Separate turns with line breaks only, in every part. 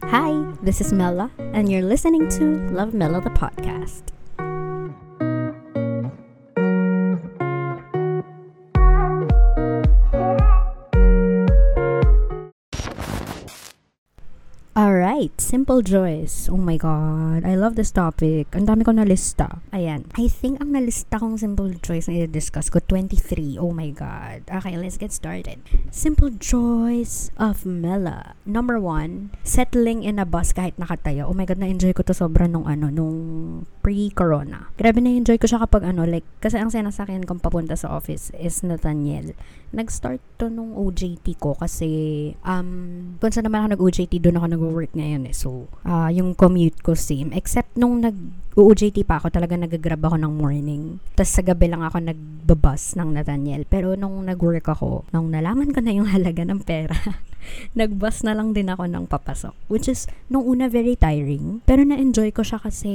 Hi, this is Mela, and you're listening to Love Mela the podcast. Alright, simple joys. Oh my God, I love this topic. Ang dami ko nalista. Ayan, I think ang nalista kong simple joys na i-discuss ko, 23. Oh my God. Okay, let's get started. Simple joys of Mela. Number 1, settling in a bus kahit nakatayo. Oh my God, na-enjoy ko to sobra nung pre-corona. Grabe na-enjoy ko siya kapag kasi ang sinasakyan kong papunta sa office is Nathaniel. Nag-start to nung OJT ko kasi kung saan naman ako nag-OJT, doon ako nag-work ngayon eh. So, yung commute ko same. Except nung nag-OJT pa ako, talaga nag-grab ako ng morning. Tapos sa gabi lang ako nagbabus ng Nathaniel. Pero nung nag-work ako, nung nalaman ko na yung halaga ng pera, nag-bus na lang din ako ng papasok. Which is, nung una, very tiring. Pero na-enjoy ko siya kasi,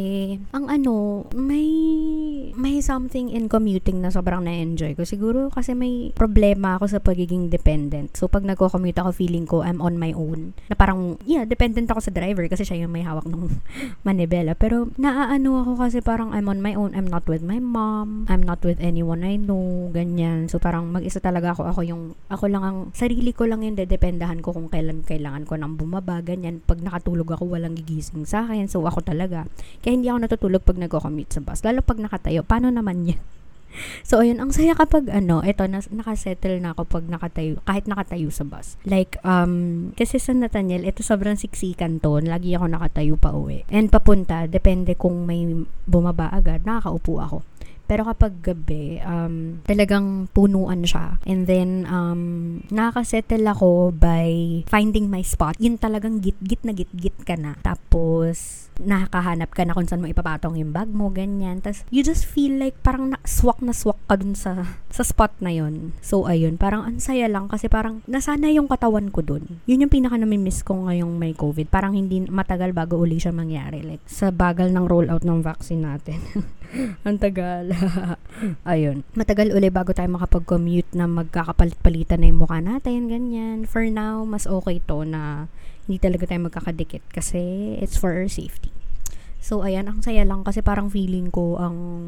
may something in commuting na sobrang na-enjoy ko. Siguro kasi may problema ako sa pagiging dependent. So, pag nagko-commute ako, feeling ko I'm on my own. Na parang, dependent ako sa driver kasi siya yung may hawak ng manibela. Pero, ako kasi parang I'm on my own. I'm not with my mom. I'm not with anyone I know. Ganyan. So, parang mag-isa talaga ako. Sarili ko lang yung dedependahan ko kung kailan kailangan ko nang bumaba. Ganyan. Pag nakatulog ako, walang gigising sa akin. So, ako talaga. Kaya hindi ako natutulog pag nagko-commute sa bus. Lalo pag nakatayo. Paano naman yan? So, ayun, ang saya kapag nakasettle na ako pag nakatayo, kahit nakatayo sa bus. Like, kasi sa Nathaniel, ito sobrang siksikan to. Lagi ako nakatayo pa uwi. And papunta, depende kung may bumaba agad, nakakaupo ako. Pero kapag gabi, talagang punuan siya. And then, nakakasettle ako by finding my spot. Yun talagang git-git ka na. Tapos, nakakahanap ka na kung saan mo ipapatong yung bag mo, ganyan. Tapos, you just feel like parang swak ka dun sa spot na yun. So, ayun, parang ang saya lang kasi parang nasana yung katawan ko dun. Yun yung pinaka namimiss ko ngayong may COVID. Parang hindi matagal bago uli siya mangyari. Like, sa bagal ng rollout ng vaccine natin. Ang tagal. Ayun. Matagal uli bago tayo makapag-commute na magkakapalit-palitan na yung mukha natin, ganyan. For now, mas okay to na hindi talaga tayo magkakadikit kasi it's for our safety. So, ayan, ang saya lang kasi parang feeling ko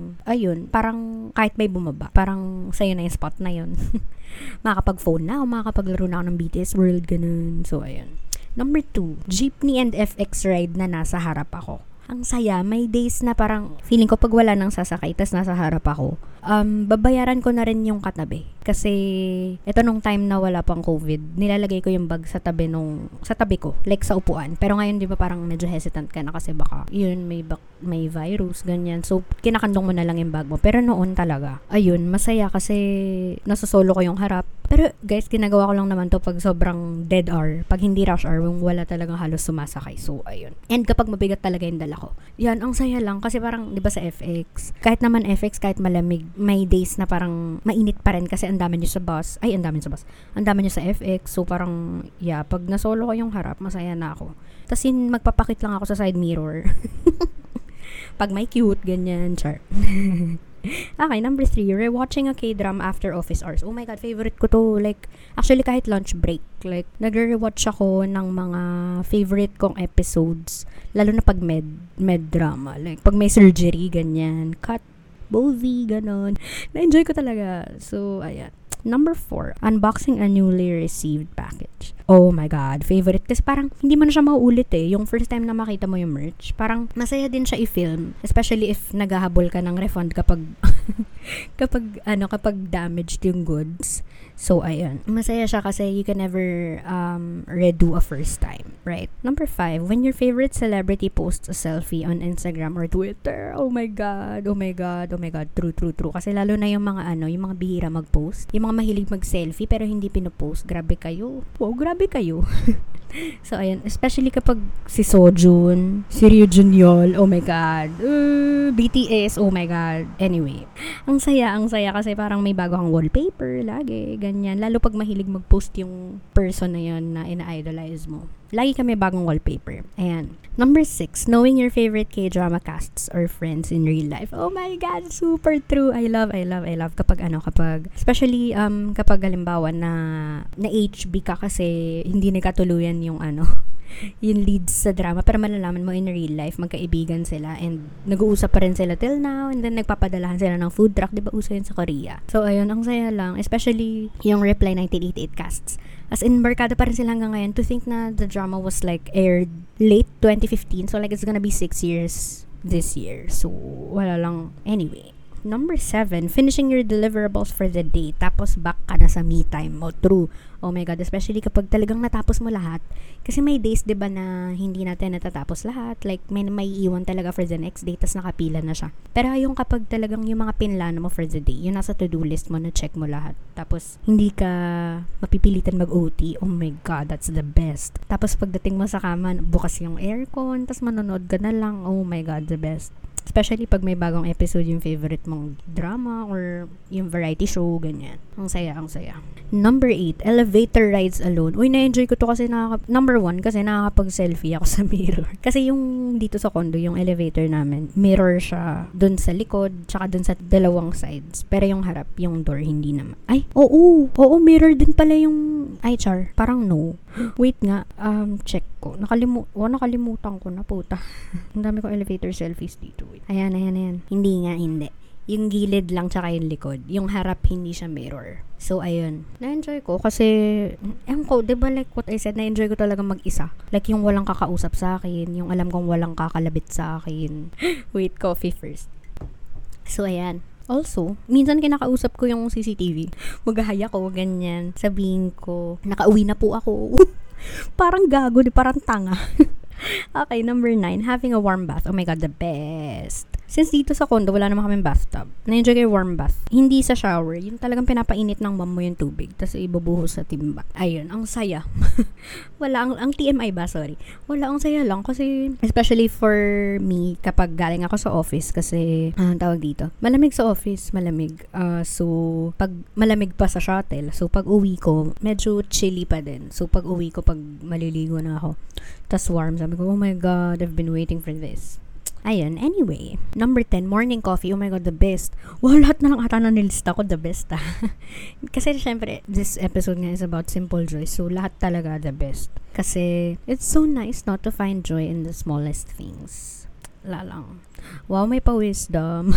parang kahit may bumaba, parang sayo na yung spot na yun. Makakapag-phone na ako, makakapaglaro na ako ng BTS World, ganun. So, ayan. Number 2, jeepney and FX ride na nasa harap ako. Ang saya, may days na parang feeling ko pag wala nang sasakay tas nasa harap ako, babayaran ko na rin yung katabi. Kasi ito nung time na wala pang COVID, nilalagay ko yung bag sa tabi ko, like sa upuan. Pero ngayon 'di ba parang medyo hesitant ka na kasi baka yun may virus ganyan. So kinakandong mo na lang yung bag mo. Pero noon talaga, ayun, masaya kasi nasosolo ko yung harap. Pero guys, ginagawa ko lang naman to pag sobrang dead hour, pag hindi rush hour, yung wala talagang halos sumasakay. So ayun. And kapag mabigat talaga yung dala ko. Yan, ang saya lang kasi parang 'di ba sa FX, kahit naman FX kahit malamig, may days na parang mainit pa rin kasi ang dami nyo sa FX. So parang pag nasolo ko yung harap, masaya na ako. Tapos magpapakit lang ako sa side mirror. Pag may cute, ganyan, char. Okay, number 3, rewatching a K-drama after office hours. Oh my God, favorite ko to. Like, actually kahit lunch break, like, nagre-rewatch ako ng mga favorite kong episodes, lalo na pag med drama. Like, pag may surgery, ganyan, cut, movie, ganon. Na-enjoy ko talaga. So, ayan. Number 4, unboxing a newly received package. Oh my God, favorite. Kasi parang hindi mo na siya mauulit eh. Yung first time na makita mo yung merch, parang masaya din siya i-film. Especially if naghahabol ka ng refund kapag kapag damaged yung goods. So, ayun. Masaya siya kasi you can never redo a first time, right? Number 5, when your favorite celebrity posts a selfie on Instagram or Twitter. Oh my God. True. Kasi lalo na yung mga yung mga bihira mag-post. Yung mga mahilig mag-selfie pero hindi pinopost. Grabe kayo. Wow, grabe kayo. So, ayun. Especially kapag si Sojun, si Ryu Junyol, oh my God. BTS, oh my God. Anyway, ang saya kasi parang may bago kang wallpaper lagi, ganyan. Lalo pag mahilig mag-post yung person na yun na ina-idolize mo. Lagi kami bagong wallpaper. Ayan. Number 6, knowing your favorite K-drama casts or friends in real life. Oh my God, super true. I love kapag especially kapag halimbawa na HB ka kasi hindi nagkatuluyan yung yung leads sa drama, pero malalaman mo in real life, magkaibigan sila and nag-uusap pa rin sila till now and then nagpapadalahan sila ng food truck, di ba uso yun sa Korea? So ayun, ang saya lang, especially yung Reply 1988 casts. As in, barkada pa rin sila hanggang ngayon. To think na the drama was like aired late 2015, so like it's gonna be 6 years this year. So wala lang. Anyway, number 7, finishing your deliverables for the day, tapos back ka na sa me time mo. True. Oh my God, especially kapag talagang natapos mo lahat. Kasi may days, di ba, na hindi natin natatapos lahat. Like, may iwan talaga for the next day, tas nakapila na siya. Pero yung kapag talagang yung mga pinlano mo for the day, yung nasa to-do list mo, na-check mo lahat. Tapos, hindi ka mapipilitan mag-OT. Oh my God, that's the best. Tapos, pagdating mo sa kama, bukas yung aircon, tas manonood ka na lang. Oh my God, the best. Especially pag may bagong episode yung favorite mong drama or yung variety show, ganyan. Ang saya, ang saya. Number 8, elevator rides alone. Uy, na-enjoy ko to kasi number 1, kasi nakakapag-selfie ako sa mirror. Kasi yung dito sa condo, yung elevator namin, mirror siya dun sa likod, tsaka dun sa dalawang sides. Pero yung harap, yung door, hindi naman. Ay, oo, mirror din pala yung, ay, char, parang no. Wait nga, check ko. Nakalimutan ko na, puta. Ang dami ko elevator selfies dito. Ayan. Hindi. Yung gilid lang tsaka yung likod. Yung harap, hindi siya mirror. So, ayun. Na-enjoy ko kasi, diba like what I said, na-enjoy ko talaga mag-isa. Like yung walang kakausap sa akin, yung alam kong walang kakalabit sa akin. Wait, coffee first. So, ayan. Also, minsan kinakausap ko yung CCTV. Maghahaya ko, ganyan. Sabihin ko, nakauwi na po ako. Parang gago, parang tanga. Okay, number 9, having a warm bath. Oh my God, the best. Since dito sa condo, wala naman kaming bathtub. Na-enjoy ko yung warm bath. Hindi sa shower. Yung talagang pinapainit ng mom mo yung tubig. Tapos ibubuhos sa timba. Ayun, ang saya. Ang TMI ba? Sorry. Ang saya lang. Kasi, especially for me, kapag galing ako sa office, kasi, tawag dito, malamig sa office, malamig. So, pag malamig pa sa shuttle, so pag uwi ko, medyo chilly pa din. So, pag uwi ko, pag maliligo na ako, tas warm, sabi ko, oh my God, I've been waiting for this. Ayun, anyway. Number 10, morning coffee. Oh my God, the best. Wow, lahat na lang ata na nilista ko, the best Kasi syempre, this episode nga is about simple joy. So, lahat talaga the best. Kasi, it's so nice not to find joy in the smallest things. Lalang. Wow, may pa-wisdom.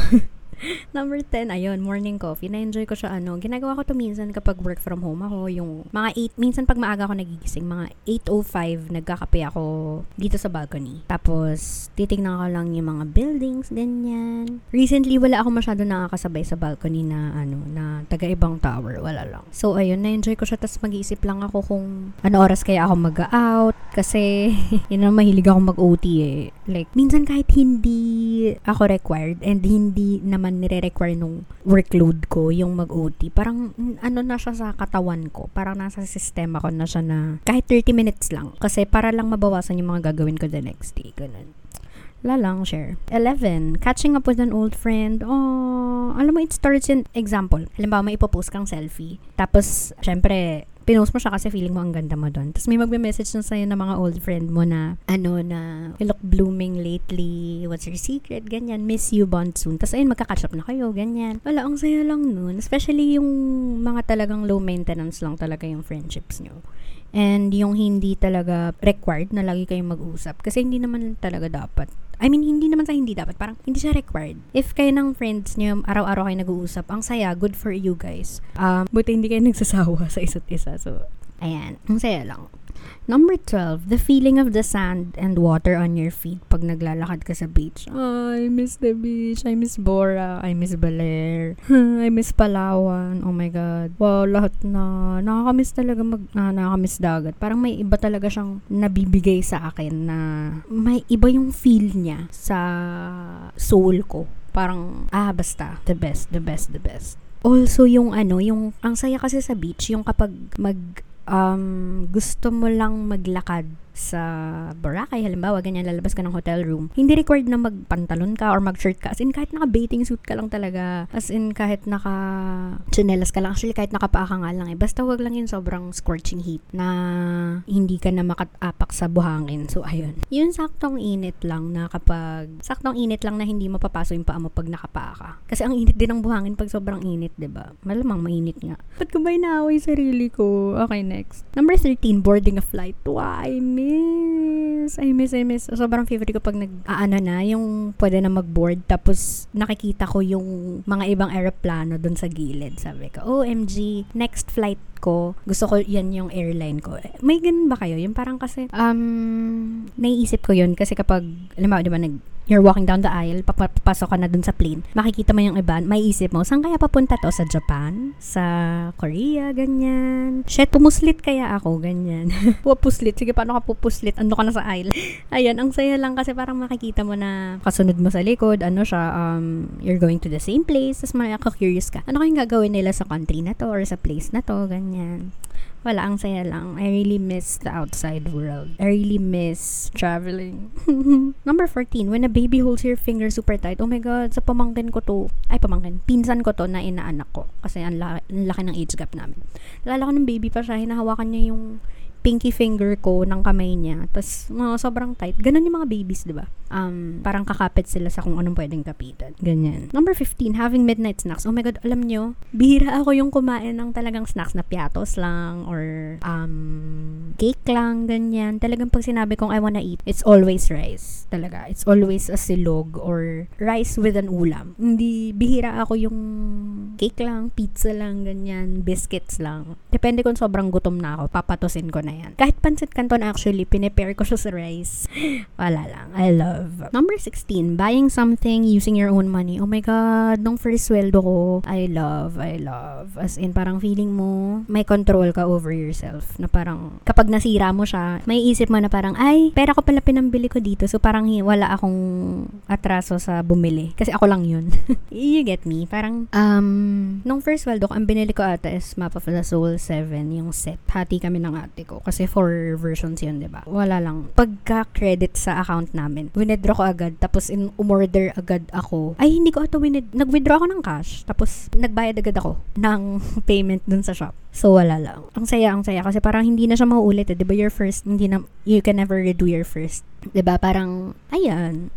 Number 10, ayun, morning coffee. Na-enjoy ko siya, ginagawa ko to minsan kapag work from home ako, yung mga 8, minsan pag maaga ako nagigising, mga 8:05, nagkakape ako dito sa balcony. Tapos, titignan ko lang yung mga buildings, ganyan. Recently, wala ako masyado nakakasabay sa balcony na, na taga-ibang tower. Wala lang. So, ayun, na-enjoy ko siya, tapos mag-iisip lang ako kung ano oras kaya ako mag-out. Kasi, yun na, mahilig ako mag-OT Like, minsan kahit hindi ako required and hindi naman nire-require nung workload ko yung mag-OT. Parang na siya sa katawan ko. Parang nasa sistema ko na siya na kahit 30 minutes lang. Kasi para lang mabawasan yung mga gagawin ko the next day. Ganun. Lalang, share. 11, catching up with an old friend. Oh, alam mo, it starts in example. Halimbawa, may ipopost kang selfie. Tapos, syempre, pinost mo siya kasi feeling mo ang ganda mo doon. Tapos may magme-message na sa'yo ng mga old friend mo na, na, you look blooming lately, what's your secret, ganyan, miss you, bond soon. Tapos ayun, magka-catch up na kayo, ganyan. Wala, ang saya lang nun. Especially yung mga talagang low maintenance lang talaga yung friendships nyo. And yung hindi talaga required na lagi kayong mag-usap. Kasi hindi naman talaga dapat. Hindi naman sa hindi dapat. Parang hindi siya required. If kayo ng friends nyo, araw-araw kayo nag-uusap, ang saya, good for you guys. Buti hindi kayo nagsasawa sa isa't isa. So, ayan. Ang saya lang. Number 12, the feeling of the sand and water on your feet pag naglalakad ka sa beach. I miss the beach. I miss Bora. I miss Baler. I miss Palawan. Oh my God. Wow, lahat na. Nakakamiss talaga nakakamiss dagat. Parang may iba talaga siyang nabibigay sa akin na may iba yung feel niya sa soul ko. Parang, basta. The best. Also, yung ang saya kasi sa beach, yung kapag gusto mo lang maglakad sa Boracay, halimbawa, ganyan, lalabas ka ng hotel room. Hindi required na magpantalon ka or mag-shirt ka. As in, kahit naka-bathing suit ka lang talaga. As in, kahit naka-chinelas ka lang. Actually, kahit nakapaa ka nga lang Basta wag lang yung sobrang scorching heat na hindi ka na makatapak sa buhangin. So, ayun. Yun, saktong init lang na hindi mapapaso yung paa mo pag nakapaa ka. Kasi ang init din ng buhangin pag sobrang init, diba? Malamang mainit nga. Ba't ko ba inaaway sarili ko? Okay, next. Number 13, boarding a flight. Why, miss. Sobrang favorite ko pag yung pwede na mag-board, tapos nakikita ko yung mga ibang aeroplano dun sa gilid. Sabi ko, OMG, next flight ko, gusto ko yan yung airline ko. May ganun ba kayo? Yung parang kasi, naiisip ko yun kasi kapag, alam mo, di ba, you're walking down the aisle, papasok ka na dun sa plane, makikita mo yung iba, may isip mo, saan kaya papunta to? Sa Japan? Sa Korea? Ganyan. Shit, pumuslit kaya ako? Ganyan. Pupuslit. Sige, paano ka pupuslit? Ando ka na sa aisle. Ayan, ang saya lang kasi parang makikita mo na kasunod mo sa likod, you're going to the same place, tapos makaka-curious ka. Ano kayong gagawin nila sa country na to or sa place na to? Ganyan. Wala, ang saya lang. I really miss the outside world. I really miss traveling. Number 14, when a baby holds your finger super tight. Oh my God, sa pinsan ko to na inaanak ko. Kasi ang laki ng age gap namin. Lala ko ng baby pa siya, hinahawakan niya yung pinky finger ko ng kamay niya. Tapos, sobrang tight. Ganun yung mga babies, di ba? Parang kakapit sila sa kung anong pwedeng kapitan. Ganyan. Number 15, having midnight snacks. Oh my God, alam nyo, bihira ako yung kumain ng talagang snacks na piatos lang or cake lang, ganyan. Talagang pag sinabi kong I wanna eat, it's always rice. Talaga. It's always a silog or rice with an ulam. Hindi, bihira ako yung cake lang, pizza lang, ganyan, biscuits lang. Depende kung sobrang gutom na ako, papatusin ko na yan. Kahit pancit canton actually, pinepare ko siya sa rice. Wala lang. I love. Number 16, buying something using your own money. Oh my God, nung first sweldo ko, I love. As in, parang feeling mo, may control ka over yourself. Na parang, kapag nasira mo siya, may isip mo na parang, ay, pera ko pala pinambili ko dito. So parang wala akong atraso sa bumili. Kasi ako lang yun. You get me? Parang, nung first sweldo ko, ang binili ko ata is Map of the Soul 7, yung set. Hati kami ng ate ko. Kasi 4 versions yun, diba? Wala lang. Pagka-credit sa account namin, withdraw ko agad, tapos umorder agad ako. Ay, hindi ko ata nag-withdraw ako ng cash, tapos nagbayad agad ako ng payment dun sa shop. So, wala lang. Ang saya. Kasi parang hindi na siya mauulit. Diba your first, you can never redo your first. Diba? Parang, ayan.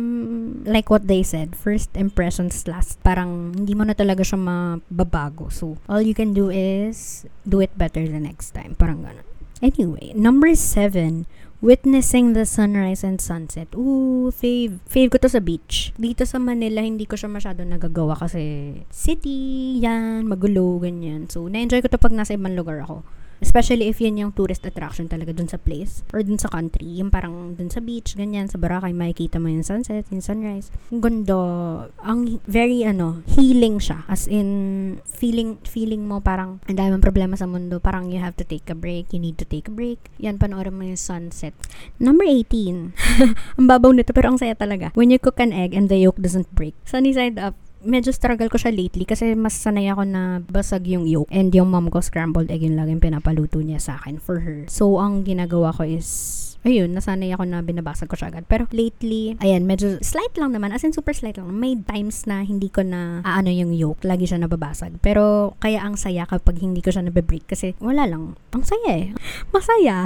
Like what they said, first impressions last. Parang, hindi mo na talaga siya mababago. So, all you can do is do it better the next time. Parang gano'n. Anyway, number 7, witnessing the sunrise and sunset. Ooh, fave ko to sa beach. Dito sa Manila, hindi ko siya masyado nagagawa kasi city, yan, magulo, ganyan. So, na-enjoy ko to pag nasa ibang lugar ako. Especially if yun yung tourist attraction talaga dun sa place or dun sa country. Yung parang dun sa beach, ganyan, sa Boracay, makikita mo yung sunset, yung sunrise. Ang ganda. Ang very, healing siya. As in, feeling mo parang ang dami mong problema sa mundo. Parang you have to take a break. You need to take a break. Yan, panoorin mo yung sunset. Number 18. Ang babaw nito, pero ang saya talaga. When you cook an egg and the yolk doesn't break. Sunny side up. Medyo struggle ko siya lately kasi mas sanay ako na basag yung yolk, and yung mom ko scrambled egg yung laging pinapaluto niya sa akin for her. So, ang ginagawa ko is, ayun, nasanay ako na binabasag ko siya agad. Pero lately, ayan, medyo slight lang naman, as in super slight lang. May times na hindi ko na yung yolk, lagi siya nababasag. Pero kaya ang saya kapag hindi ko siya nabibreak kasi wala lang. Ang saya Masaya.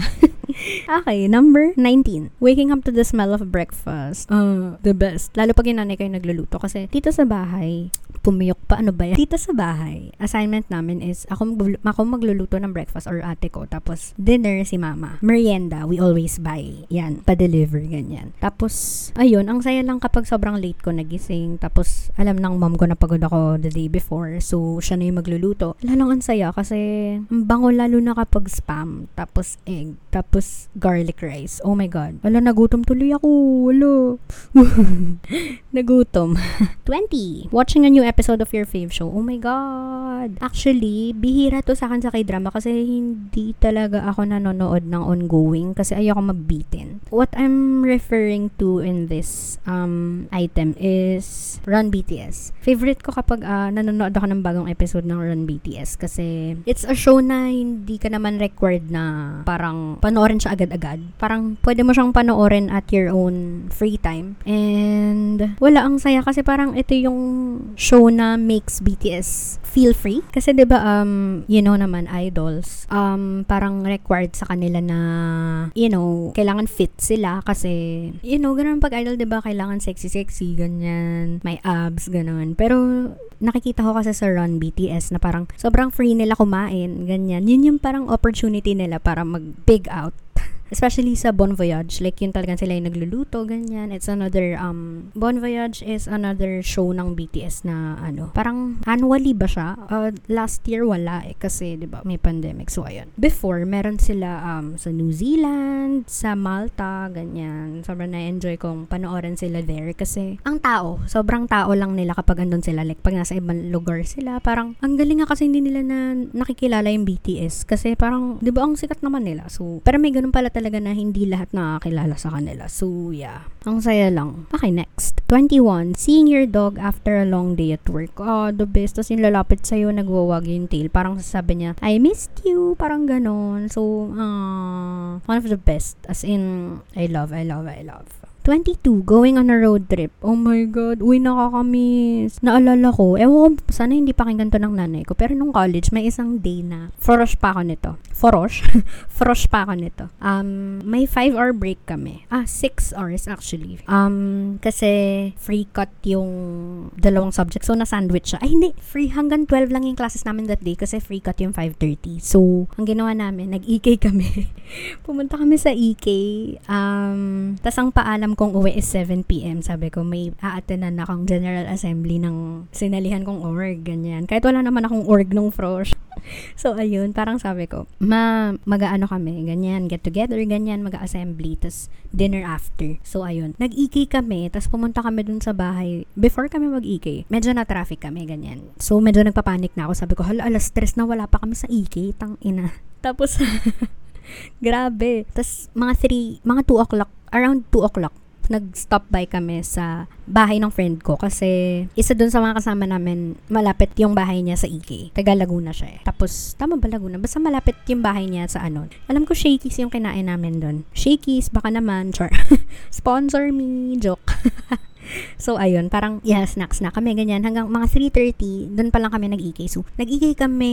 Okay, number 19. Waking up to the smell of breakfast. The best. Lalo pag yung nanay ko yung nagluluto kasi dito sa bahay, pumiyok pa, ano ba yan? Dito sa bahay, assignment namin is ako magluluto ng breakfast or ate ko. Tapos dinner si mama. Merienda, we always buy. Yan, pa-deliver, ganyan. Tapos, ayun, ang saya lang kapag sobrang late ko nagising. Tapos, alam ng mom ko na pagod ako the day before. So, siya na yung magluluto. Lalang ang saya kasi ang bango lalo na kapag spam. Tapos egg. Tapos garlic rice. Oh my God. Wala, nagutom tuloy ako. Wala. Nagutom. 20. Watching a new episode of your fave show. Oh my God. Actually, bihira to sa akin sa K-drama kasi hindi talaga ako nanonood ng ongoing kasi ayoko mabitin. What I'm referring to in this item is Run BTS. Favorite ko kapag nanonood ako ng bagong episode ng Run BTS kasi it's a show na hindi ka naman required na parang panoorin siya agad-agad. Parang pwede mo siyang panoorin at your own free time. And wala, ang saya kasi parang ito yung show na makes BTS feel free. Kasi 'di ba naman idols parang required sa kanila na kailangan fit sila kasi ganun pag idol 'di ba, kailangan sexy ganyan, may abs ganun. Pero nakikita ko kasi sa Run BTS na parang sobrang free nila kumain, ganyan. Yun yung parang opportunity nila para mag big out. Especially sa Bon Voyage, like yun talagang sila yung nagluluto, ganyan. It's another, Bon Voyage is another show ng BTS na parang annually ba siya? Last year wala kasi 'di ba may pandemic. So ayun. Before meron sila sa New Zealand, sa Malta, ganyan. Sobrang na-enjoy kong panoorin sila there kasi ang tao, sobrang tao lang nila kapag andun sila. Like pag nasa ibang lugar sila, parang ang galing nga kasi hindi nila na nakikilala yung BTS kasi parang 'di ba ang sikat naman nila. So pero may ganun pala talaga na hindi lahat nakakilala sa kanila. So yeah, ang saya lang. Okay, next. 21. Seeing your dog after a long day at work. The best. Tapos yung lalapit sa'yo, nagwawag yung tail. Parang sasabi niya, I missed you. Parang ganon. So, one of the best. As in, I love. 22, going on a road trip. Oh my God, uy, nakakamiss. Naalala ko, ewan ko, sana hindi pakinggan to ng nanay ko. Pero nung college, may isang day na forosh pa ako nito. Forosh pa ako nito. May 5-hour break kami. 6 hours actually. Kasi free cut yung dalawang subject. So, na-sandwich siya. Ay, hindi. Free hanggang 12 lang yung classes namin that day kasi free cut yung 5:30. So, ang ginawa namin, nag-EK kami. Pumunta kami sa EK. Tas ang paalam kong uwi is 7 p.m. Sabi ko, may a-attendan akong General Assembly ng sinalihan kong org, ganyan. Kahit wala naman akong org nung frosh. So, ayun, parang sabi ko, mag-aano kami, ganyan, get together, ganyan, mag-assembly, tas dinner after. So, ayun, nag-EK kami, tas pumunta kami dun sa bahay. Before kami mag-EK, medyo na-traffic kami, ganyan. So, medyo nagpapanik na ako. Sabi ko, stress na, wala pa kami sa EK, tang ina. Tapos, grabe. Tas, mga 2 o'clock, around 2 o'clock, nag-stop by kami sa bahay ng friend ko kasi isa dun sa mga kasama namin, malapit yung bahay niya sa EK. Taga Laguna siya eh. Tapos, tama ba Laguna? Basta malapit yung bahay niya sa Alam ko Shakey's yung kinain namin dun. Shakey's, baka naman, char. Sponsor me, joke. So, ayun, parang, snacks na kami, ganyan. Hanggang mga 3:30, doon pa lang kami nag-EK. So, nag-EK kami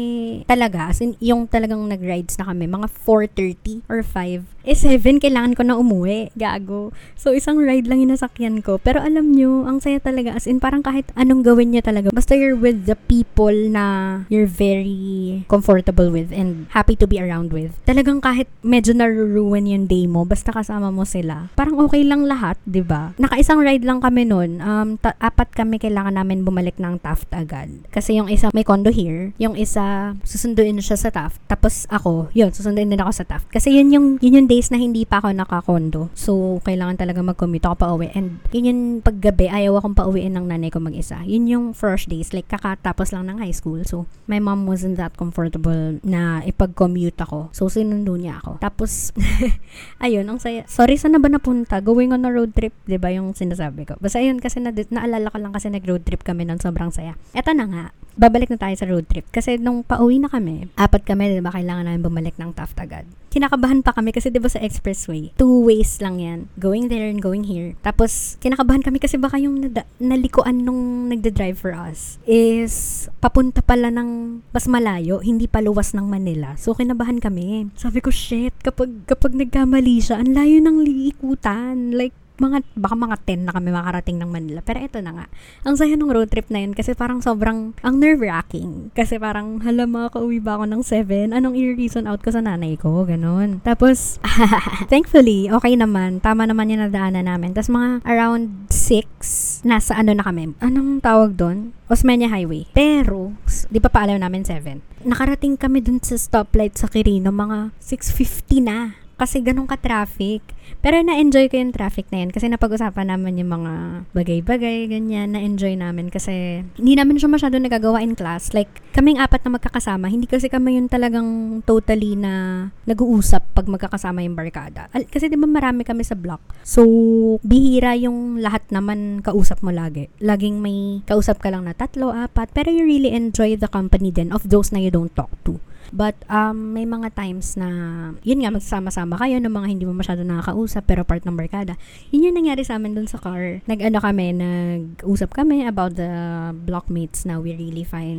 talaga, as in, yung talagang nag-rides na kami, mga 4:30 or 5. 7, kailangan ko na umuwi. Gago. So, isang ride lang yung nasakyan ko. Pero alam nyo, ang saya talaga. As in, parang kahit anong gawin nyo talaga. Basta you're with the people na you're very comfortable with and happy to be around with. Talagang kahit medyo na-ruin yung day mo, basta kasama mo sila. Parang okay lang lahat, 'di ba? Naka-isang ride lang kami nun. 4 kami kailangan namin bumalik ng Taft agad. Kasi yung isa may condo here, yung isa susunduin siya sa Taft. Tapos ako, susunduin din ako sa Taft. Kasi yun yung days na hindi pa ako naka-condo. So, kailangan talaga mag-commute ako pa uwi. And yun yung paggabi, ayaw akong pauwiin ng nanay ko mag-isa. Yun yung first days, like kakatapos lang ng high school. So, my mom wasn't that comfortable na ipag-commute ako. So, sinundo niya ako. Tapos, ayun, ang saya. Sorry, saan na ba napunta? Going on a road trip, 'di ba yung sinasabi ko? Basta ayun, kasi naalala ko lang kasi nag-road trip kami ng sobrang saya. Eto na nga, babalik na tayo sa road trip. Kasi nung pauwi na kami, 4 kami, 'di ba, kailangan namin bumalik ng Taft agad. Kinakabahan pa kami kasi 'di ba sa expressway, 2 ways lang 'yan. Going there and going here. Tapos kinakabahan kami kasi baka yung nalikuan nung nagde-drive for us is papunta pala ng mas malayo, hindi pa luwas ng Manila. So kinabahan kami. Sabi ko, shit, kapag nagkamali siya, ang layo ng liikutan. Like baka mga 10 na kami makarating ng Manila. Pero ito na nga. Ang saya ng road trip na yun kasi parang sobrang, ang nerve-wracking. Kasi parang, makauwi ba ako ng 7? Anong i-reason out ko sa nanay ko? Ganon. Tapos, thankfully, okay naman. Tama naman yung nadaanan namin. Tapos mga around 6, nasa na kami. Anong tawag doon? Osmeña Highway. Pero, di pa alam namin 7. Nakarating kami dun sa stoplight sa Quirino, mga 6:50 na. Kasi ganun ka-traffic. Pero na-enjoy ko yung traffic na yun kasi napag-usapan naman yung mga bagay-bagay, ganyan. Na-enjoy namin kasi hindi namin siya masyado nagagawa in class. Like, kaming 4 na magkakasama, hindi kasi kami yung talagang totally na nag-uusap pag magkakasama yung barkada. Kasi di ba marami kami sa block. So, bihira yung lahat naman kausap mo lagi. Laging may kausap ka lang na 3, 4, pero you really enjoy the company din of those na you don't talk to. But, may mga times na, yun nga, magsama-sama kayo ng mga hindi mo masyado nakakausap, pero part ng barkada. Yun yung nangyari sa amin dun sa car. Nag-usap kami about the blockmates na we really find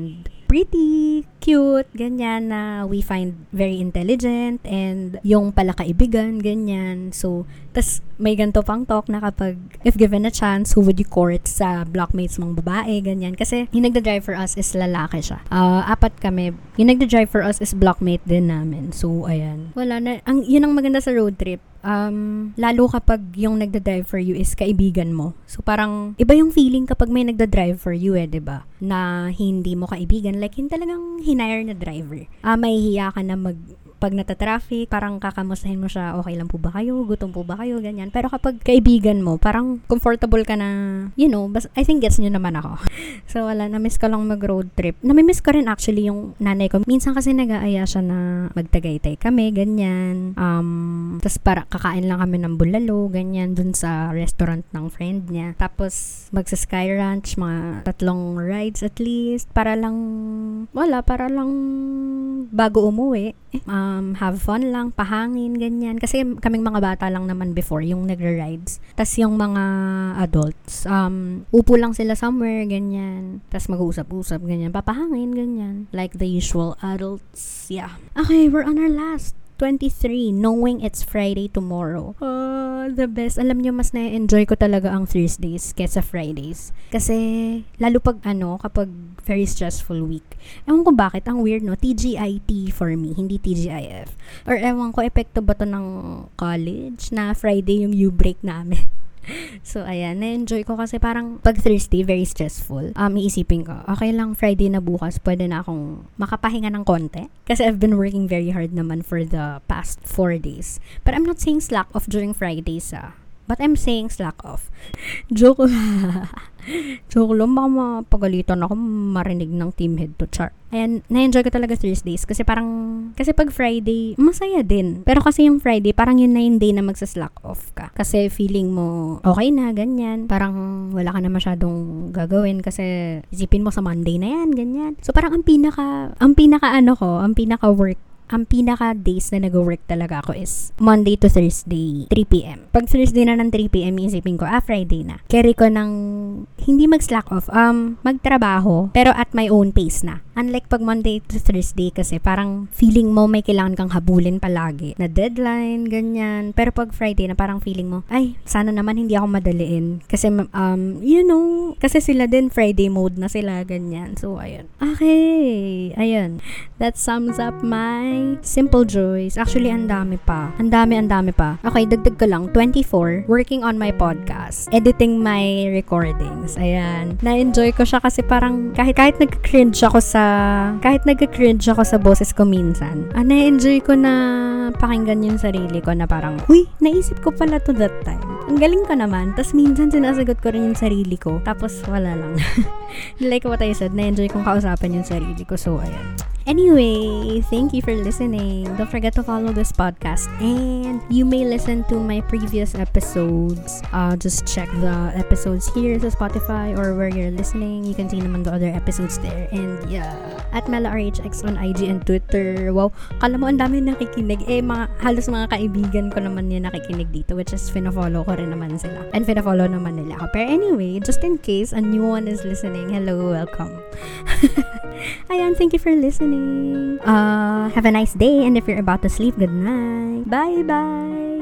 pretty, cute, ganyan, na we find very intelligent, and yung pala kaibigan, ganyan. So, tas may ganito pang talk na kapag, if given a chance, who would you court sa blockmates mong babae, ganyan. Kasi yung nagda-drive for us is lalaki siya. Apat kami. Yung nagda-drive for us is blockmate din namin. So, ayan. Wala na. Yun ang maganda sa road trip. Lalo kapag yung nagda-drive for you is kaibigan mo. So, parang, iba yung feeling kapag may nagda-drive for you diba? Na hindi mo kaibigan. Like, yung talagang hinire na driver. Mahihiya ka na pag nata-traffic, parang kakamustahin mo siya, okay lang po ba kayo? Gutom po ba kayo? Ganyan. Pero kapag kaibigan mo, parang comfortable ka na, I think gets nyo naman ako. So, wala, na-miss ko lang mag-road trip. Nami-miss ko rin actually yung nanay ko. Minsan kasi nag-aaya siya na magtagaytay kami, ganyan. Tapos para kakain lang kami ng bulalo, ganyan, dun sa restaurant ng friend niya. Tapos, magsa-Sky Ranch, mga 3 rides at least, para lang bago umuwi. Have fun lang, pahangin, ganyan. Kasi kaming mga bata lang naman before, yung nagra-rides. Tas yung mga adults, upo lang sila somewhere, ganyan. Tas mag-uusap-usap, ganyan. Papahangin, ganyan. Like the usual adults, yeah. Okay, we're on our last 23, knowing it's Friday tomorrow. The best. Alam nyo, mas na-enjoy ko talaga ang Thursdays kesa Fridays. Kasi, lalo kapag very stressful week. Ewan ko bakit, ang weird, no? TGIT for me, hindi TGIF. Or ewan ko, epekto ba to ng college na Friday yung U-break namin? So, ayan, na-enjoy ko kasi parang pag Thursday, very stressful. Iisipin ko, okay lang, Friday na bukas, pwede na akong makapahinga ng konti. Kasi I've been working very hard naman for the past 4 days. But I'm not saying slack off during Fridays, but I'm saying slack off. Joke lang, baka mapagalitan ako marinig ng team head to char. Ayan, na-enjoy ko talaga Thursdays kasi pag Friday, masaya din. Pero kasi yung Friday, parang yun na yung day na magsa-slack off ka. Kasi feeling mo, okay na, ganyan. Parang wala ka na masyadong gagawin kasi isipin mo sa Monday na yan, ganyan. So parang ang pinaka days na nag-work talaga ako is Monday to Thursday, 3 p.m. Pag Thursday na ng 3 p.m, isipin ko, Friday na. Carry ko ng hindi mag-slack off, magtrabaho, pero at my own pace na. Unlike pag Monday to Thursday kasi parang feeling mo may kailangan kang habulin palagi na deadline, ganyan. Pero pag Friday na parang feeling mo, ay, sana naman hindi ako madaliin. Kasi, kasi sila din Friday mode na sila, ganyan. So, ayun. Okay, ayun. That sums up my simple joys. Actually, ang dami pa. Ang dami pa. Okay, dagdag ko lang. 24, working on my podcast. Editing my recordings. Ayan. Na-enjoy ko siya kasi parang kahit nag-cringe ako sa boses ko minsan, na-enjoy ko na pakinggan yung sarili ko na parang, naisip ko pala to that time. Ang galing ko naman. Tapos minsan sinasagot ko rin yung sarili ko. Tapos wala lang. Like what I said, na-enjoy kong kausapan yung sarili ko. So, ayan. Anyway, thank you for listening. Don't forget to follow this podcast. And you may listen to my previous episodes. Just check the episodes here sa Spotify or where you're listening. You can see naman the other episodes there. And yeah, at MelaRHX on IG and Twitter. Wow, kala mo ang dami nakikinig. Halos mga kaibigan ko naman yung nakikinig dito, which is fina-follow ko rin naman sila. And fina-follow naman nila ako. Pero anyway, just in case a new one is listening, hello, welcome. Ayan, thank you for listening. Have a nice day, and if you're about to sleep, good night. Bye-bye.